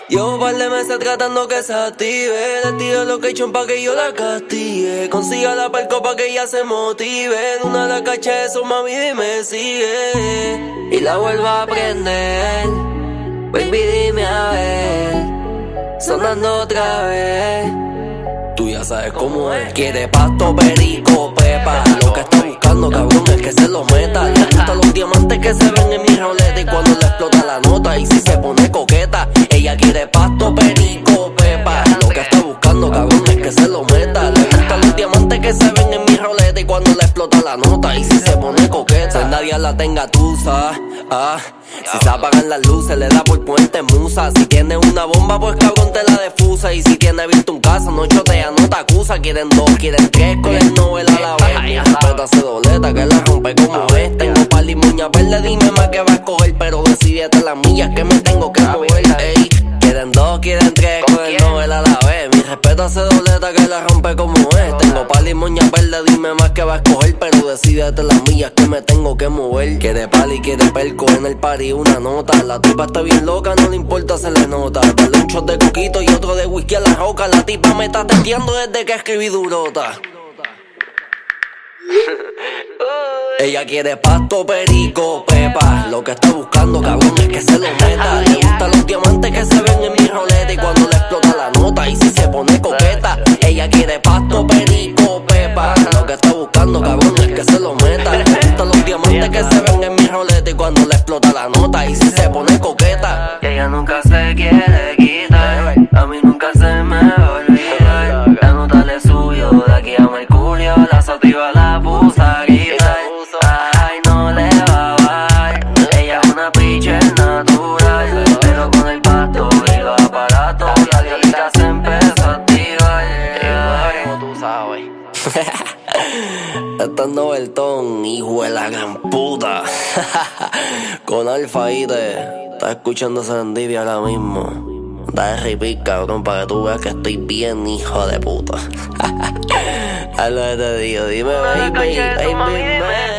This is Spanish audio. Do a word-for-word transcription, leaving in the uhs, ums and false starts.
Llevo un par de meses tratando que se active. Le tiro location pa' que yo la castigue. Consiga la palco pa' que ella se motive. De una la caché eso, mami, dime sigue. Y la vuelvo a prender. Baby, dime a ver. Sonando otra vez. Tú ya sabes cómo es. Quiere pasto, perico, pepa. Lo que está buscando, cabrón, es que se lo meta. Le gustan los diamantes que se ven en mi roleta. Y cuando le explota la nota, y si se pone coqueta. Ella quiere pasto, perico, pepa. Lo que está buscando, cabrón, es que se lo meta. Le gustan los diamantes que se ven en mi roleta. Y cuando le explota la nota, y si se pone coqueta. Nadie la tenga tusa, ah. Si se apagan las luces, le da por ponerte musa. Si tiene una bomba, pues cabrón te la defusa. Y si tiene visto un caso, no chotea, no te acusa. Quieren dos, quieren tres, con el novela a la vez. Mi respeta se dobleta, que la rompe como es. Tengo par y muña verde, dime más que va a escoger. Pero decidete las millas que me tengo que mover. Ey, quieren dos, quieren tres, con el novela a la vez. Mi respeto se dobleta, que la rompe como es. Tengo par y muña verde, dime más que va a escoger. Pero decidete las millas que me tengo que mover. Quiere pali, quiere perco en el party, una nota. La tipa está bien loca, no le importa, se le nota. Dale un shot de coquito y otro de whisky a la roca. La tipa me está testeando desde que escribí durota. Ella quiere pasto, perico, pepa. Lo que está buscando, cabrón, es que se lo meta. Le gustan los diamantes que se ven en mi roleta. Y cuando le explota la nota, y si se pone coqueta. Ella quiere pasto, perico, pepa. Lo que está buscando, cabrón, es que se lo meta. Le gustan los diamantes que se ven en mi roleta. Y cuando le explota la nota, y si se pone coqueta. Ella nunca se quiere quitar, a mí nunca se me va a olvidar. La nota le suyo, de aquí a Mercurio. La sativa la puso a gritar. Ay, no le va a bajar. Ella es una pitcher natural, pero con el pasto y los aparatos la diablita se empezó a activar. Como tú sabes. Está en Novelton, hijo de la gran puta. Con Alfa Ide. Estás escuchando Serendipia ahora mismo. Da de repeat, cabrón, para que tú veas que estoy bien, hijo de puta. Haz lo que te digo, dime, baby, baby, baby.